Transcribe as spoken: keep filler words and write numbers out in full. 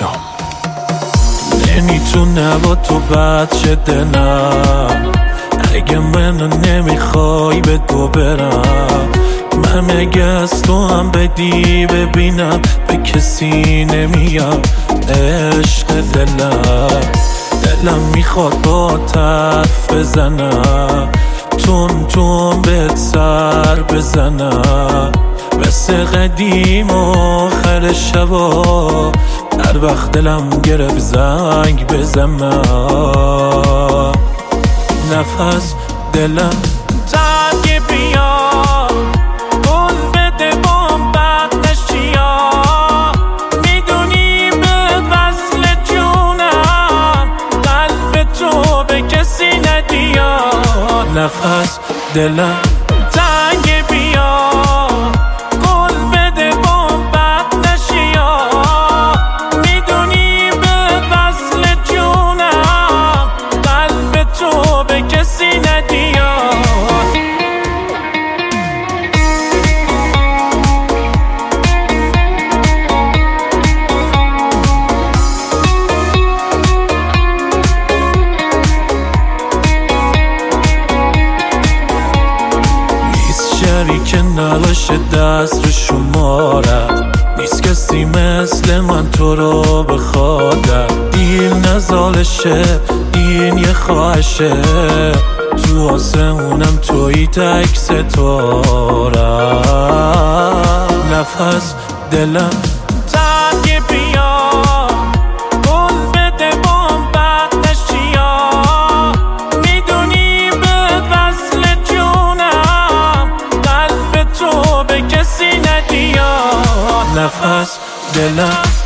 شام. نمیتونه با تو بد شده نه، اگه منو نمیخوای به دو برم. من اگه از تو هم بدی ببینم به کسی نمیام. عشق دلم دلم میخواد با حرف بزنم، تون تون بهت سر بزنم مثل قدیم آخر شبا. هر وقت دلم گرفت زنگ بزنم، نفس دلم تنگ بیا، گل بده بام بعد نشیا. میدونی به وصل جونم، قلب تو به کسی ندیا. نفس دلم تنگ بیا، گل بده بام بعد نشیا. میدونی به وصل جونم، قلب تو به کسی ندیا. شریک نلاش دست رو شمارم، نیست کسی مثل من تو رو بخوادم. دیر نزالشه این یه خواهشه، تو آسمونم توی تک ستارم. نفس دلم تنگ بیا، گل بده بام بعد نشیا. میدونی به وصل جونم، قلب تو به کسی ندیا. نفس دلم